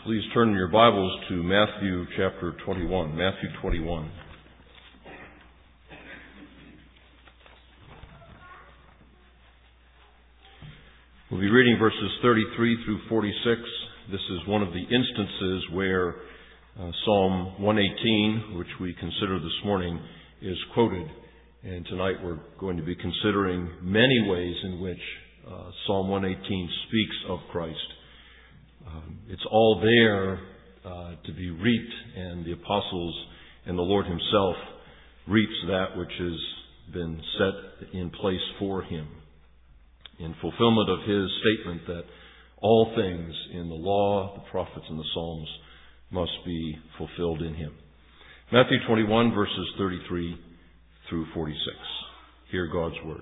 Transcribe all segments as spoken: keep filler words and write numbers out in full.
Please turn your Bibles to Matthew chapter twenty-one. Matthew twenty-one. We'll be reading verses thirty-three through forty-six. This is one of the instances where uh, Psalm one eighteen, which we consider this morning, is quoted. And tonight we're going to be considering many ways in which uh, Psalm one eighteen speaks of Christ. Um, it's all there uh, to be reaped, and the apostles and the Lord Himself reaps that which has been set in place for Him, in fulfillment of His statement that all things in the law, the prophets, and the Psalms must be fulfilled in Him. Matthew twenty-one, verses thirty-three through forty-six. Hear God's Word.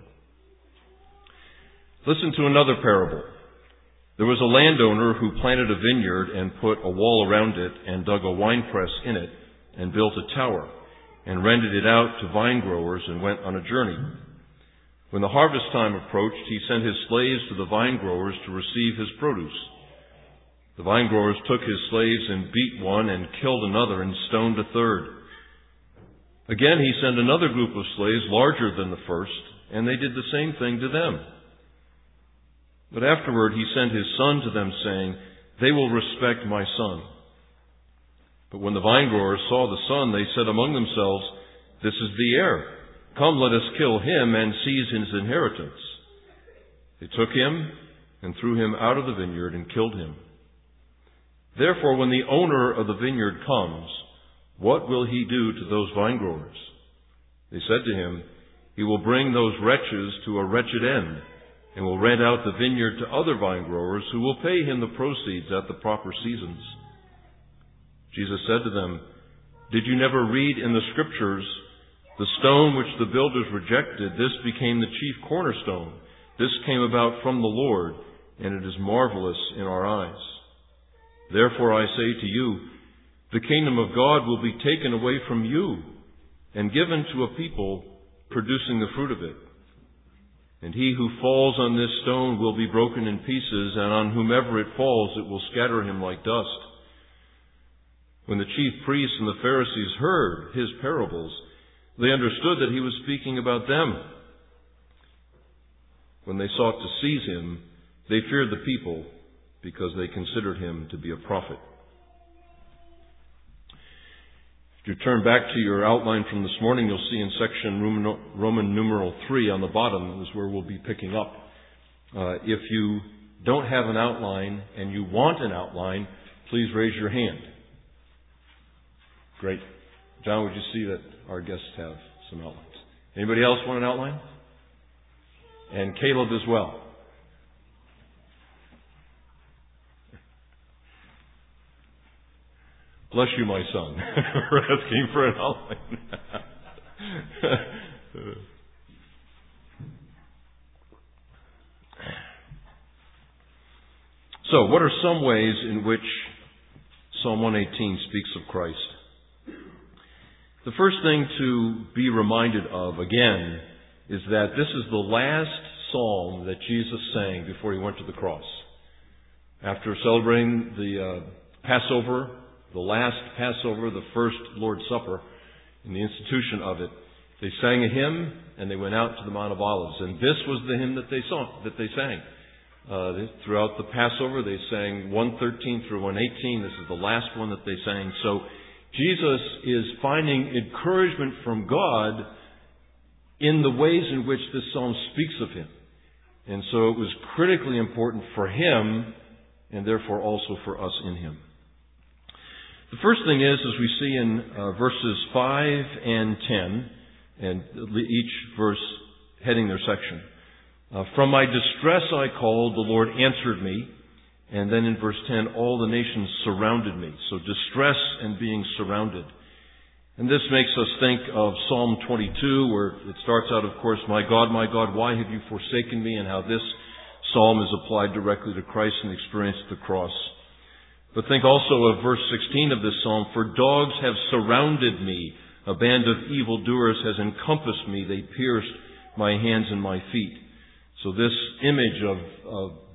Listen to another parable. There was a landowner who planted a vineyard and put a wall around it and dug a winepress in it and built a tower and rented it out to vine growers and went on a journey. When the harvest time approached, he sent his slaves to the vine growers to receive his produce. The vine growers took his slaves and beat one and killed another and stoned a third. Again he sent another group of slaves larger than the first, and they did the same thing to them. But afterward he sent his son to them, saying, "They will respect my son." But when the vine growers saw the son, they said among themselves, "This is the heir. Come, let us kill him and seize his inheritance." They took him and threw him out of the vineyard and killed him. Therefore, when the owner of the vineyard comes, what will he do to those vine growers? They said to him, "He will bring those wretches to a wretched end, and will rent out the vineyard to other vine growers who will pay him the proceeds at the proper seasons." Jesus said to them, "Did you never read in the Scriptures, 'The stone which the builders rejected, this became the chief cornerstone. This came about from the Lord, and it is marvelous in our eyes.' Therefore I say to you, the kingdom of God will be taken away from you and given to a people producing the fruit of it. And he who falls on this stone will be broken in pieces, and on whomever it falls it will scatter him like dust." When the chief priests and the Pharisees heard his parables, they understood that he was speaking about them. When they sought to seize him, they feared the people, because they considered him to be a prophet. If you turn back to your outline from this morning, you'll see in section Roman, Roman numeral three on the bottom is where we'll be picking up. Uh, if you don't have an outline and you want an outline, please raise your hand. Great. John, would you see that our guests have some outlines? Anybody else want an outline? And Caleb as well. Bless you, my son, for asking for an outline. So, what are some ways in which Psalm one eighteen speaks of Christ? The first thing to be reminded of, again, is that this is the last psalm that Jesus sang before He went to the cross. After celebrating the uh, Passover, the last Passover, the first Lord's Supper, in the institution of it, they sang a hymn and they went out to the Mount of Olives. And this was the hymn that they sung, that they sang. Uh, they, throughout the Passover, they sang one thirteen through one eighteen. This is the last one that they sang. So Jesus is finding encouragement from God in the ways in which this psalm speaks of Him. And so it was critically important for Him, and therefore also for us in Him. The first thing is, as we see in uh, verses five and ten, and each verse heading their section, uh, "From my distress I called, the Lord answered me." And then in verse ten, "All the nations surrounded me." So distress and being surrounded. And this makes us think of Psalm twenty-two, where it starts out, of course, "My God, my God, why have you forsaken me?" and how this psalm is applied directly to Christ and the experience of the cross. But think also of verse sixteen of this psalm, "For dogs have surrounded me. A band of evildoers has encompassed me. They pierced my hands and my feet." So this image of, of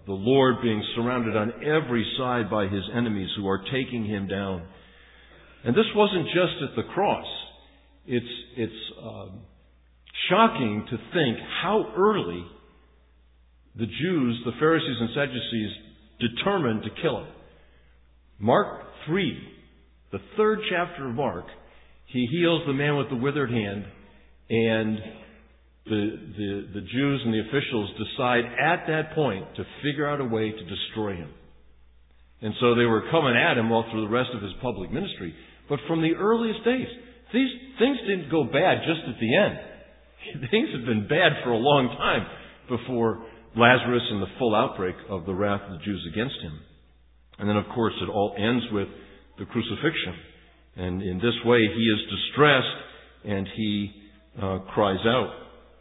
the Lord being surrounded on every side by His enemies who are taking Him down. And this wasn't just at the cross. It's, it's um, shocking to think how early the Jews, the Pharisees and Sadducees, determined to kill Him. Mark three, the third chapter of Mark, He heals the man with the withered hand, and the, the, the Jews and the officials decide at that point to figure out a way to destroy Him. And so they were coming at Him all through the rest of His public ministry. But from the earliest days, these things didn't go bad just at the end. Things had been bad for a long time before Lazarus and the full outbreak of the wrath of the Jews against Him. And then, of course, it all ends with the crucifixion. And in this way, He is distressed and He uh, cries out.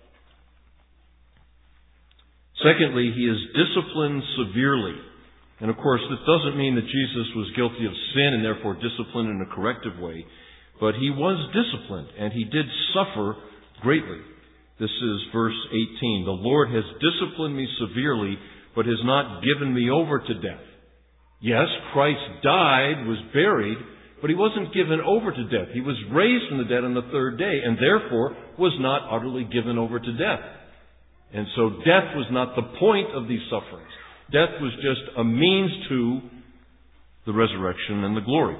Secondly, He is disciplined severely. And of course, this doesn't mean that Jesus was guilty of sin and therefore disciplined in a corrective way. But He was disciplined and He did suffer greatly. This is verse eighteen. The Lord has disciplined me severely, but has not given me over to death. Yes, Christ died, was buried, but He wasn't given over to death. He was raised from the dead on the third day, and therefore was not utterly given over to death. And so death was not the point of these sufferings. Death was just a means to the resurrection and the glory.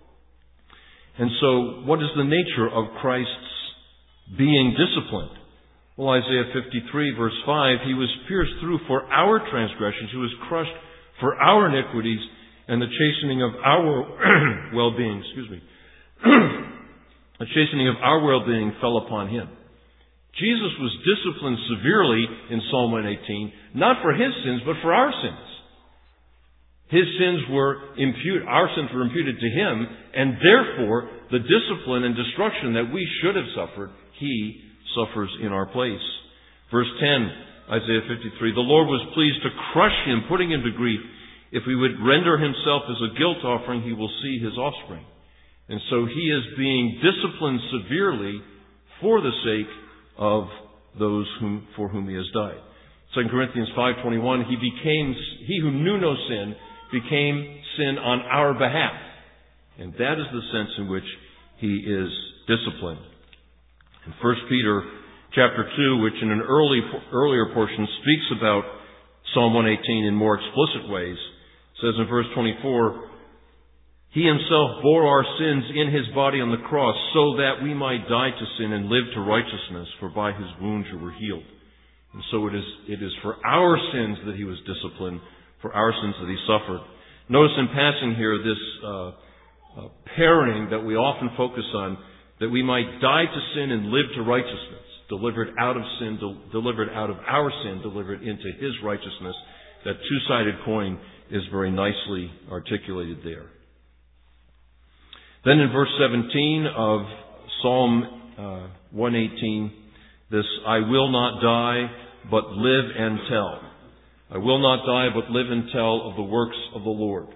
And so, what is the nature of Christ's being disciplined? Well, Isaiah fifty-three, verse five, He was pierced through for our transgressions. He was crushed for our iniquities, and the chastening of our well-being, excuse me, the chastening of our well-being fell upon Him. Jesus was disciplined severely in Psalm one eighteen, not for His sins, but for our sins. His sins were imputed, our sins were imputed to Him, and therefore the discipline and destruction that we should have suffered, He suffers in our place. Verse ten, Isaiah fifty-three, the Lord was pleased to crush Him, putting Him to grief. If He would render Himself as a guilt offering, He will see His offspring. And so He is being disciplined severely for the sake of those whom, for whom He has died. Second Corinthians five twenty-one, He became, He who knew no sin became sin on our behalf. And that is the sense in which He is disciplined. In First Peter chapter two, which in an early, earlier portion speaks about Psalm one eighteen in more explicit ways, says in verse twenty-four, He Himself bore our sins in His body on the cross so that we might die to sin and live to righteousness, for by His wounds you were healed. And so it is, it is for our sins that He was disciplined, for our sins that He suffered. Notice in passing here this uh, uh, pairing that we often focus on, that we might die to sin and live to righteousness, delivered out of sin, del- delivered out of our sin, delivered into His righteousness. That two-sided coin is very nicely articulated there. Then in verse seventeen of Psalm uh, one eighteen, this, I will not die, but live and tell. I will not die, but live and tell of the works of the Lord.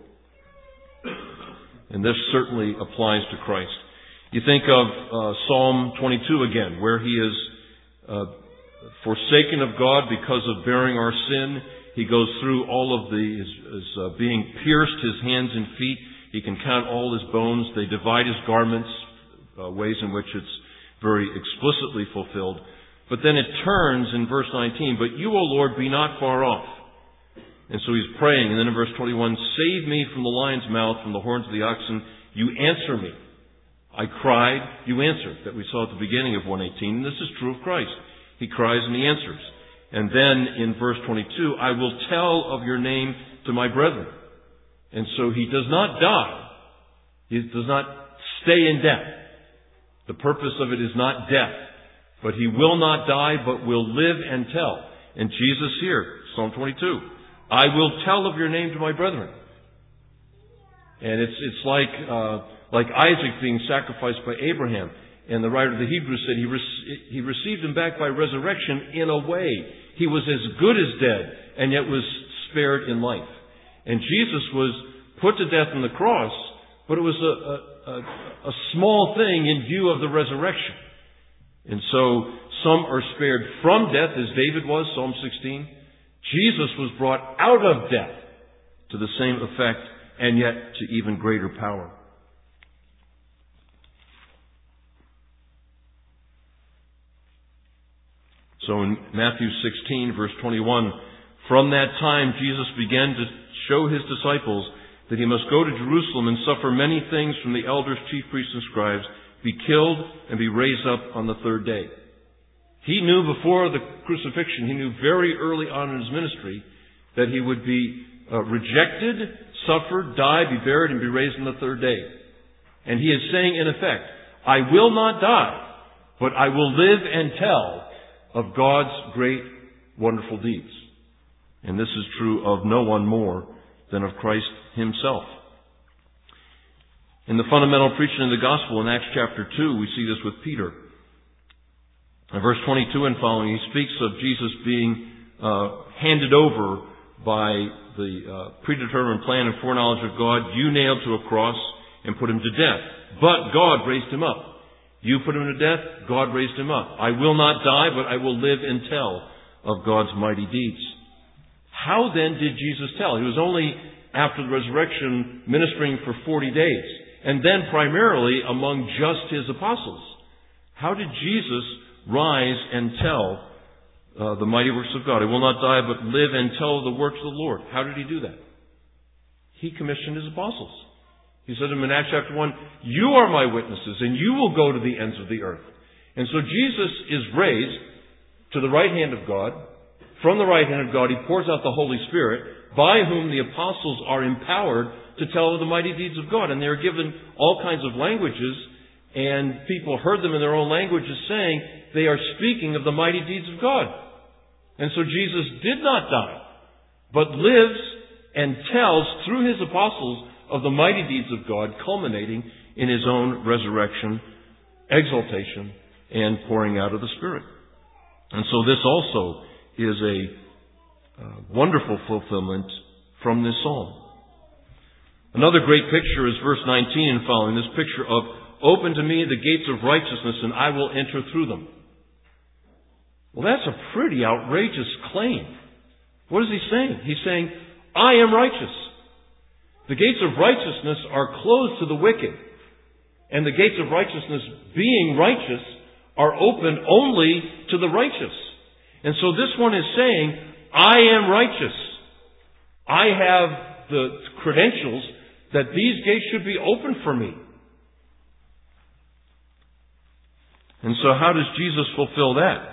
And this certainly applies to Christ. You think of uh, Psalm twenty-two again, where He is uh, forsaken of God because of bearing our sin. He goes through all of the, his, his uh, being pierced, His hands and feet. He can count all His bones. They divide His garments, uh, ways in which it's very explicitly fulfilled. But then it turns in verse nineteen, but you, O Lord, be not far off. And so He's praying. And then in verse twenty-one, save me from the lion's mouth, from the horns of the oxen. You answer me. I cried, you answered. That we saw at the beginning of one eighteen. And this is true of Christ. He cries and He answers. And then in verse twenty-two, I will tell of your name to my brethren. And so He does not die. He does not stay in death. The purpose of it is not death. But He will not die, but will live and tell. And Jesus here, Psalm twenty-two, I will tell of your name to my brethren. And it's it's like uh, like Isaac being sacrificed by Abraham. And the writer of the Hebrews said he, re- he received him back by resurrection in a way. He was as good as dead, and yet was spared in life. And Jesus was put to death on the cross, but it was a, a, a, a small thing in view of the resurrection. And so some are spared from death, as David was, Psalm sixteen. Jesus was brought out of death to the same effect, and yet to even greater power. So in Matthew sixteen, verse twenty-one, from that time Jesus began to show his disciples that he must go to Jerusalem and suffer many things from the elders, chief priests, and scribes, be killed, and be raised up on the third day. He knew before the crucifixion, he knew very early on in his ministry, that he would be uh, rejected, suffer, die, be buried, and be raised on the third day. And he is saying, in effect, I will not die, but I will live and tell of God's great, wonderful deeds. And this is true of no one more than of Christ himself. In the fundamental preaching of the gospel in Acts chapter two, we see this with Peter. In verse twenty-two and following, he speaks of Jesus being uh, handed over by the uh, predetermined plan and foreknowledge of God. You nailed to a cross and put him to death. But God raised him up. You put him to death, God raised him up. I will not die, but I will live and tell of God's mighty deeds. How then did Jesus tell? He was only, after the resurrection, ministering for forty days, and then primarily among just his apostles. How did Jesus rise and tell uh, the mighty works of God? I will not die, but live and tell the works of the Lord. How did he do that? He commissioned his apostles. He said to them in Acts chapter one, you are my witnesses, and you will go to the ends of the earth. And so Jesus is raised to the right hand of God. From the right hand of God, he pours out the Holy Spirit, by whom the apostles are empowered to tell of the mighty deeds of God. And they are given all kinds of languages, and people heard them in their own languages saying they are speaking of the mighty deeds of God. And so Jesus did not die, but lives and tells through his apostles of the mighty deeds of God, culminating in his own resurrection, exaltation, and pouring out of the Spirit. And so this also is a uh, wonderful fulfillment from this psalm. Another great picture is verse nineteen and following, this picture of, open to me the gates of righteousness, and I will enter through them. Well, that's a pretty outrageous claim. What is he saying? He's saying, I am righteous. The gates of righteousness are closed to the wicked. And the gates of righteousness, being righteous, are open only to the righteous. And so this one is saying, I am righteous. I have the credentials that these gates should be open for me. And so how does Jesus fulfill that?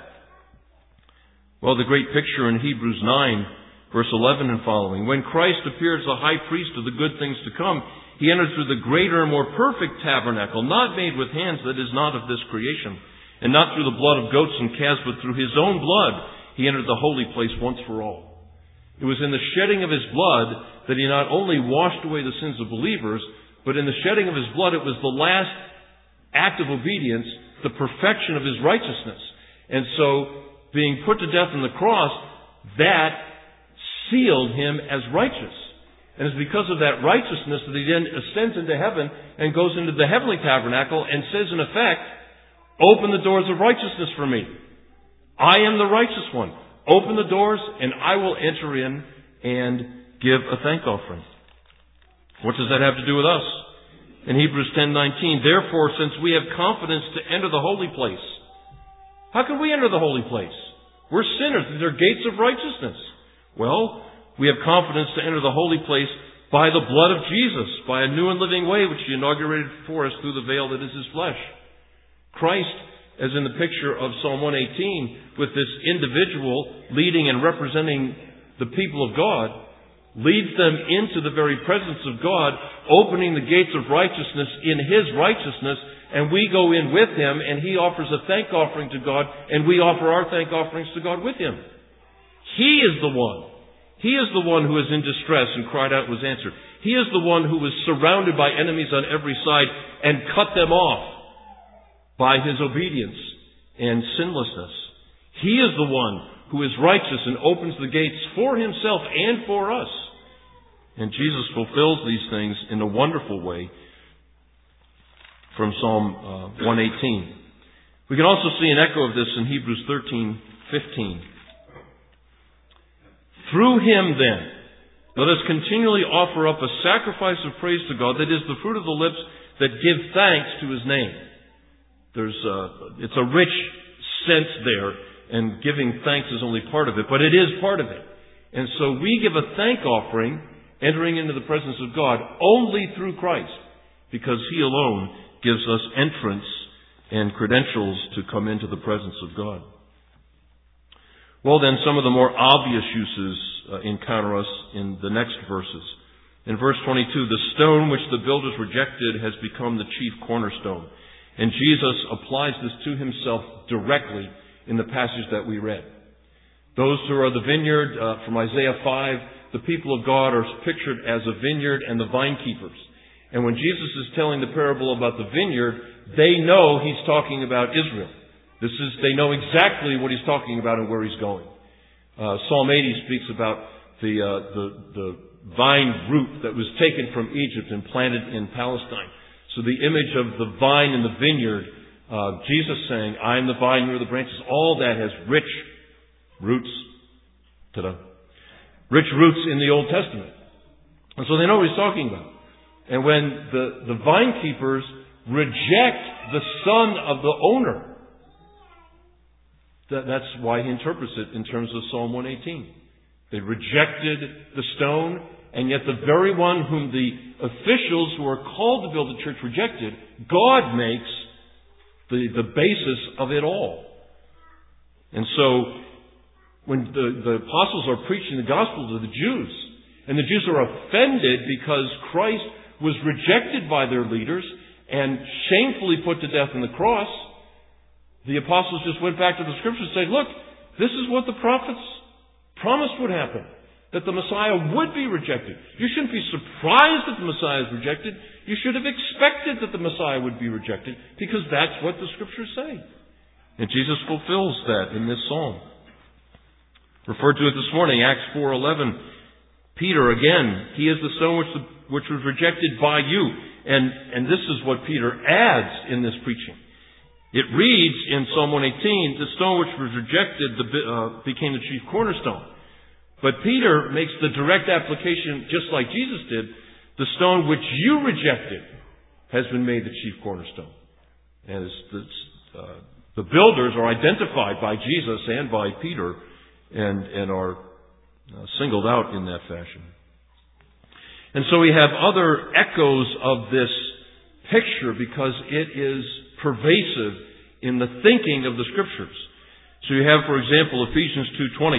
Well, the great picture in Hebrews nine, verse eleven and following. When Christ appeared as the high priest of the good things to come, he entered through the greater and more perfect tabernacle, not made with hands, that is not of this creation, and not through the blood of goats and calves, but through his own blood he entered the holy place once for all. It was in the shedding of his blood that he not only washed away the sins of believers, but in the shedding of his blood it was the last act of obedience, the perfection of his righteousness. And so, being put to death on the cross, that sealed him as righteous. And it's because of that righteousness that he then ascends into heaven and goes into the heavenly tabernacle and says, in effect, open the doors of righteousness for me. I am the righteous one. Open the doors and I will enter in and give a thank offering. What does that have to do with us? In Hebrews ten nineteen, therefore, since we have confidence to enter the holy place. How can we enter the holy place? We're sinners. These are gates of righteousness. Well, we have confidence to enter the holy place by the blood of Jesus, by a new and living way which he inaugurated for us through the veil that is his flesh. Christ, as in the picture of Psalm one eighteen, with this individual leading and representing the people of God, leads them into the very presence of God, opening the gates of righteousness in his righteousness, and we go in with him, and he offers a thank offering to God, and we offer our thank offerings to God with him. He is the one. He is the one who is in distress and cried out and was answered. He is the one who was surrounded by enemies on every side and cut them off by his obedience and sinlessness. He is the one who is righteous and opens the gates for himself and for us. And Jesus fulfills these things in a wonderful way from Psalm uh, one eighteen. We can also see an echo of this in Hebrews thirteen fifteen. Through him, then, let us continually offer up a sacrifice of praise to God, that is the fruit of the lips that give thanks to his name. There's a, it's a rich sense there, and giving thanks is only part of it, but it is part of it. And so we give a thank offering, entering into the presence of God, only through Christ, because he alone gives us entrance and credentials to come into the presence of God. Well then, some of the more obvious uses uh, encounter us in the next verses. In verse twenty-two, the stone which the builders rejected has become the chief cornerstone. And Jesus applies this to himself directly in the passage that we read. Those who are the vineyard, uh, from Isaiah five, the people of God are pictured as a vineyard and the vine keepers. And when Jesus is telling the parable about the vineyard, they know he's talking about Israel. This is, they know exactly what he's talking about and where he's going. Uh, Psalm eighty speaks about the, uh, the, the vine root that was taken from Egypt and planted in Palestine. So the image of the vine and the vineyard, uh, Jesus saying, I am the vine, you are the branches, all that has rich roots. Ta-da. Rich roots in the Old Testament. And so they know what he's talking about. And when the, the vine keepers reject the son of the owner, that, that's why he interprets it in terms of Psalm one eighteen. They rejected the stone, and yet the very one whom the officials who are called to build the church rejected, God makes the, the basis of it all. And so, when the, the apostles are preaching the gospel to the Jews, and the Jews are offended because Christ was rejected by their leaders and shamefully put to death on the cross, the apostles just went back to the scriptures and said, look, this is what the prophets promised would happen, that the Messiah would be rejected. You shouldn't be surprised that the Messiah is rejected. You should have expected that the Messiah would be rejected, because that's what the scriptures say. And Jesus fulfills that in this psalm. Referred to it this morning, Acts four eleven. Peter, again, he is the stone which, the, which was rejected by you. And, and this is what Peter adds in this preaching. It reads in Psalm one eighteen, the stone which was rejected the, uh, became the chief cornerstone. But Peter makes the direct application, just like Jesus did, the stone which you rejected has been made the chief cornerstone. And the, uh, the builders are identified by Jesus and by Peter, and, and are uh, singled out in that fashion. And so we have other echoes of this picture because it is pervasive in the thinking of the Scriptures. So you have, for example, Ephesians two twenty.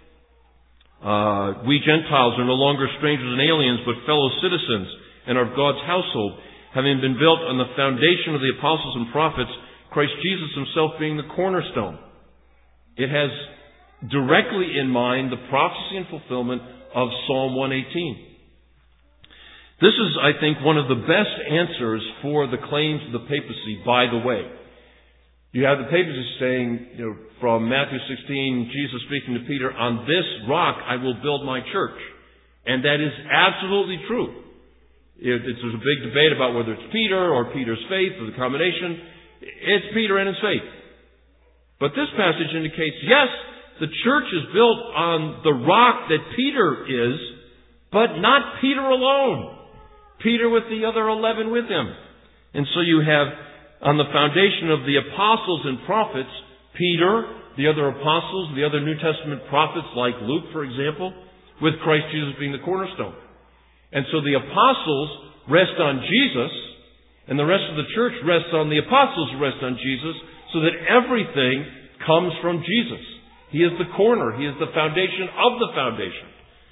Uh, we Gentiles are no longer strangers and aliens, but fellow citizens and are of God's household, having been built on the foundation of the apostles and prophets, Christ Jesus himself being the cornerstone. It has directly in mind the prophecy and fulfillment of Psalm one eighteen. This is, I think, one of the best answers for the claims of the papacy, by the way. You have the papacy saying, you know, from Matthew sixteen, Jesus speaking to Peter, on this rock I will build my church. And that is absolutely true. It, it's, there's a big debate about whether it's Peter or Peter's faith or the combination. It's Peter and his faith. But this passage indicates, yes, the church is built on the rock that Peter is, but not Peter alone. Peter with the other eleven with him. And so you have, on the foundation of the apostles and prophets, Peter, the other apostles, the other New Testament prophets like Luke, for example, with Christ Jesus being the cornerstone. And so the apostles rest on Jesus, and the rest of the church rests on the apostles who rest on Jesus, so that everything comes from Jesus. He is the corner. He is the foundation of the foundation.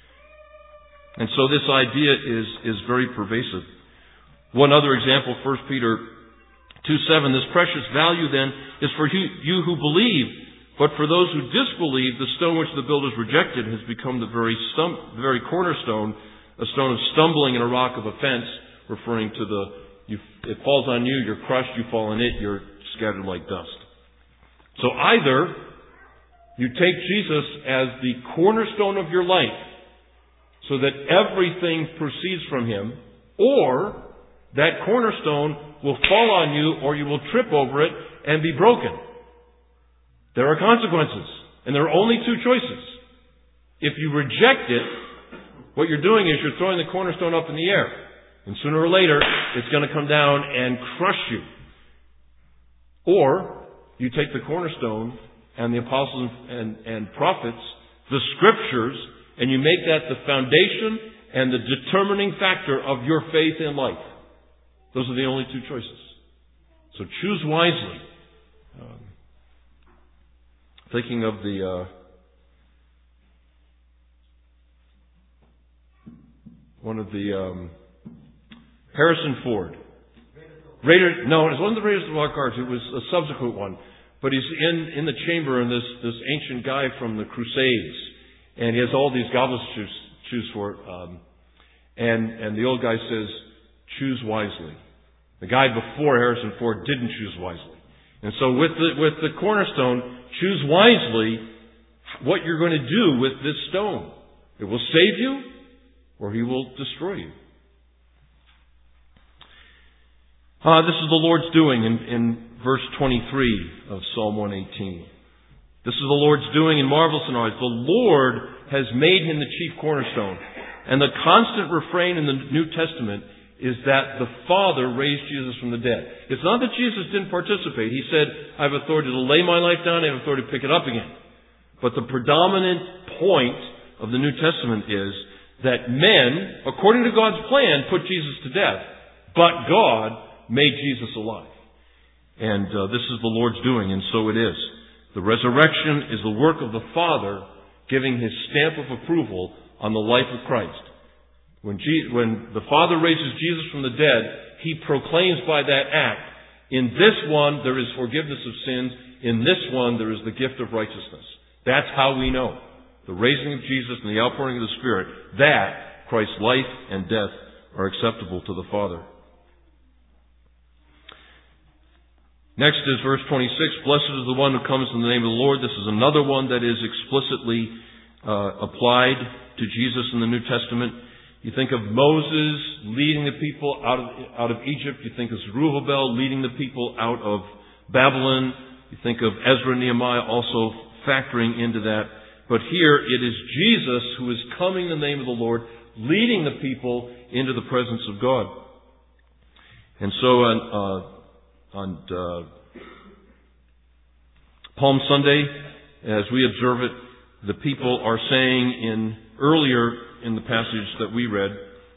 And so this idea is, is very pervasive. One other example, First Peter two seven, this precious value then is for you, you who believe, but for those who disbelieve, the stone which the builders rejected has become the very stump, the very cornerstone, a stone of stumbling and a rock of offense, referring to the, you, it falls on you, you're crushed, you fall in it, you're scattered like dust. So either you take Jesus as the cornerstone of your life, so that everything proceeds from him, or that cornerstone will fall on you, or you will trip over it and be broken. There are consequences, and there are only two choices. If you reject it, what you're doing is you're throwing the cornerstone up in the air. And sooner or later, it's going to come down and crush you. Or, you take the cornerstone and the apostles and, and prophets, the scriptures, and you make that the foundation and the determining factor of your faith in life. Those are the only two choices. So choose wisely. Um, thinking of the... Uh, one of the... Um, Harrison Ford. Raider, no, it wasn't the Raiders of the Lost Ark. It was a subsequent one. But he's in, in the chamber, and this, this ancient guy from the Crusades. And he has all these goblets to choose, choose for. Um, and, and the old guy says, choose wisely. The guy before Harrison Ford didn't choose wisely. And so with the, with the cornerstone, choose wisely what you're going to do with this stone. It will save you, or he will destroy you. Uh, this is the Lord's doing in, in verse twenty-three of Psalm one eighteen. This is the Lord's doing in marvelous and eyes. The Lord has made him the chief cornerstone. And the constant refrain in the New Testament is that the Father raised Jesus from the dead. It's not that Jesus didn't participate. He said, I have authority to lay my life down, I have authority to pick it up again. But the predominant point of the New Testament is that men, according to God's plan, put Jesus to death. But God made Jesus alive. And uh, this is the Lord's doing, and so it is. The resurrection is the work of the Father giving his stamp of approval on the life of Christ. When, Je- when the Father raises Jesus from the dead, he proclaims by that act, in this one there is forgiveness of sins, in this one there is the gift of righteousness. That's how we know. The raising of Jesus and the outpouring of the Spirit, that Christ's life and death are acceptable to the Father. Next is verse twenty-six. Blessed is the one who comes in the name of the Lord. This is another one that is explicitly uh, applied to Jesus in the New Testament. You think of Moses leading the people out of, out of Egypt. You think of Zerubbabel leading the people out of Babylon. You think of Ezra and Nehemiah also factoring into that. But here it is Jesus who is coming in the name of the Lord, leading the people into the presence of God. And so on... Uh, On uh, Palm Sunday, as we observe it, the people are saying in earlier in the passage that we read,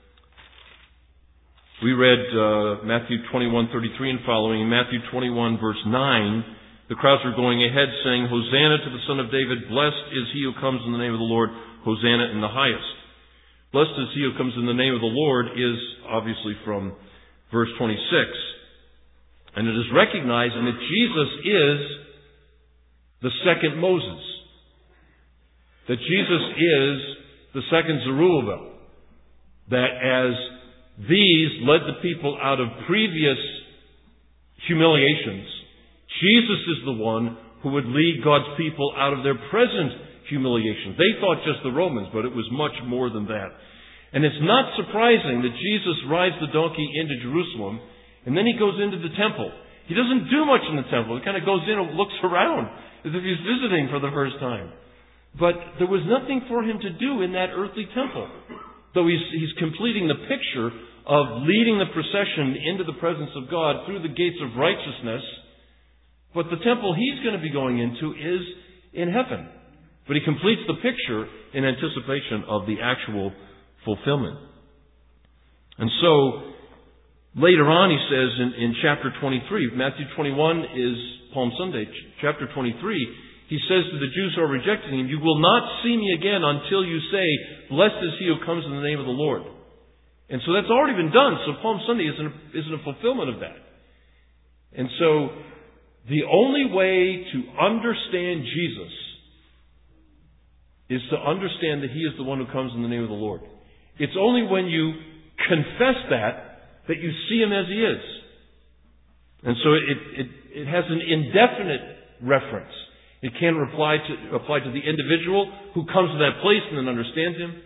we read uh, Matthew twenty-one thirty-three and following. In Matthew twenty-one verse nine, the crowds are going ahead saying, Hosanna to the Son of David, blessed is he who comes in the name of the Lord, Hosanna in the highest. Blessed is he who comes in the name of the Lord is obviously from verse twenty-six. And it is recognizing that Jesus is the second Moses. That Jesus is the second Zerubbabel. That as these led the people out of previous humiliations, Jesus is the one who would lead God's people out of their present humiliations. They thought just the Romans, but it was much more than that. And it's not surprising that Jesus rides the donkey into Jerusalem, and then he goes into the temple. He doesn't do much in the temple. He kind of goes in and looks around as if he's visiting for the first time. But there was nothing for him to do in that earthly temple. Though he's, he's completing the picture of leading the procession into the presence of God through the gates of righteousness. But the temple he's going to be going into is in heaven. But he completes the picture in anticipation of the actual fulfillment. And so, later on, he says in, in chapter twenty-three, Matthew twenty-one is Palm Sunday, ch- chapter twenty-three, he says to the Jews who are rejecting him, you will not see me again until you say, blessed is he who comes in the name of the Lord. And so that's already been done, so Palm Sunday isn't a, isn't a fulfillment of that. And so, the only way to understand Jesus is to understand that he is the one who comes in the name of the Lord. It's only when you confess that that you see him as he is. And so it, it, it has an indefinite reference. It can apply to, apply to the individual who comes to that place and then understands him,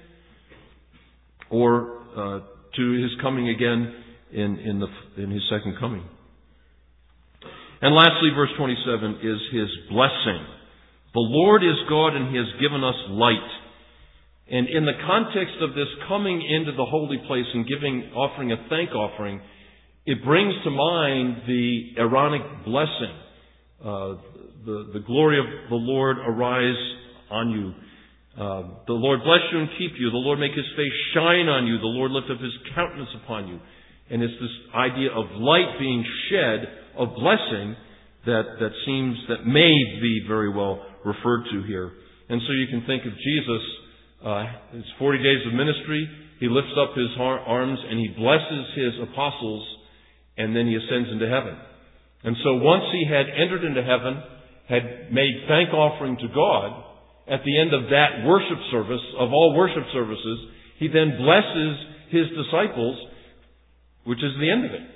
or uh, to his coming again in, in, the, in his second coming. And lastly, verse twenty-seven is his blessing. The Lord is God and he has given us light. And in the context of this coming into the holy place and giving, offering a thank offering, it brings to mind the Aaronic blessing. Uh, the, the glory of the Lord arise on you. Uh, the Lord bless you and keep you. The Lord make His face shine on you. The Lord lift up His countenance upon you. And it's this idea of light being shed, of blessing, that, that seems, that may be very well referred to here. And so you can think of Jesus, uh, his forty days of ministry, He lifts up His arms and He blesses His apostles, and then He ascends into heaven. And so once He had entered into heaven, had made thank offering to God, at the end of that worship service, of all worship services, He then blesses His disciples, which is the end of it.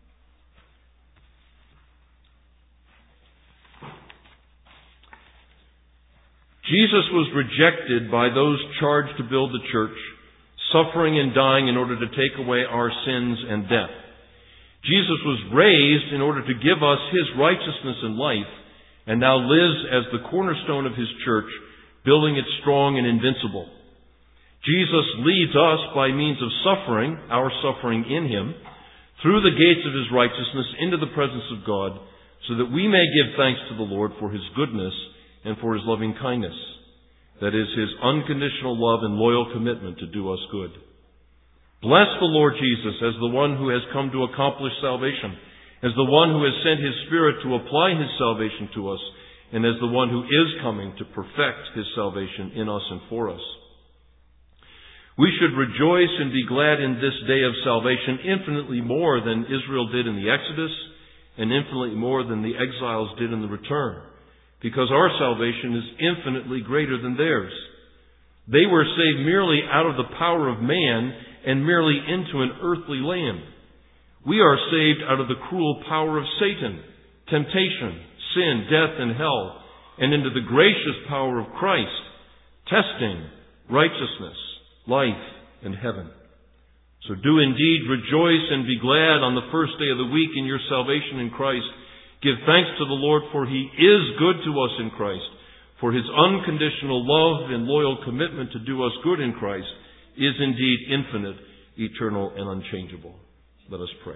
Jesus was rejected by those charged to build the church, suffering and dying in order to take away our sins and death. Jesus was raised in order to give us His righteousness and life, and now lives as the cornerstone of His church, building it strong and invincible. Jesus leads us by means of suffering, our suffering in Him, through the gates of His righteousness into the presence of God, so that we may give thanks to the Lord for His goodness and for His loving kindness. That is, His unconditional love and loyal commitment to do us good. Bless the Lord Jesus as the one who has come to accomplish salvation, as the one who has sent His Spirit to apply His salvation to us, and as the one who is coming to perfect His salvation in us and for us. We should rejoice and be glad in this day of salvation infinitely more than Israel did in the Exodus, and infinitely more than the exiles did in the return, because our salvation is infinitely greater than theirs. They were saved merely out of the power of man and merely into an earthly land. We are saved out of the cruel power of Satan, temptation, sin, death, and hell, and into the gracious power of Christ, testing, righteousness, life, and heaven. So do indeed rejoice and be glad on the first day of the week in your salvation in Christ. Give thanks to the Lord, for He is good to us in Christ, for His unconditional love and loyal commitment to do us good in Christ is indeed infinite, eternal, and unchangeable. Let us pray.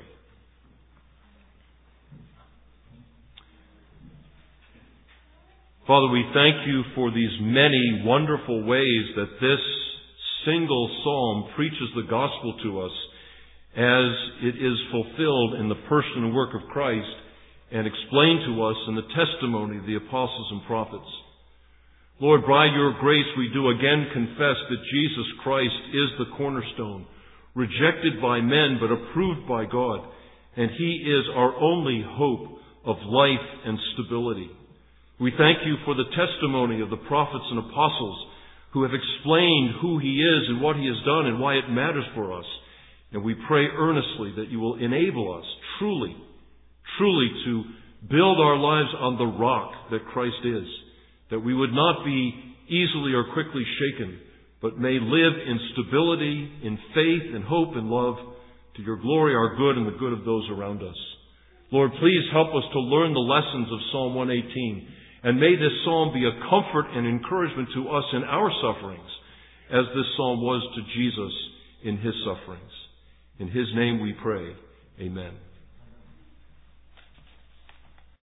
Father, we thank You for these many wonderful ways that this single psalm preaches the gospel to us as it is fulfilled in the person and work of Christ and explained to us in the testimony of the apostles and prophets. Lord, by Your grace we do again confess that Jesus Christ is the cornerstone, rejected by men but approved by God, and He is our only hope of life and stability. We thank You for the testimony of the prophets and apostles who have explained who He is and what He has done and why it matters for us. And we pray earnestly that You will enable us truly, truly to build our lives on the rock that Christ is, that we would not be easily or quickly shaken, but may live in stability, in faith, and hope and love to Your glory, our good, and the good of those around us. Lord, please help us to learn the lessons of Psalm one eighteen, and may this psalm be a comfort and encouragement to us in our sufferings, as this psalm was to Jesus in His sufferings. In His name we pray. Amen.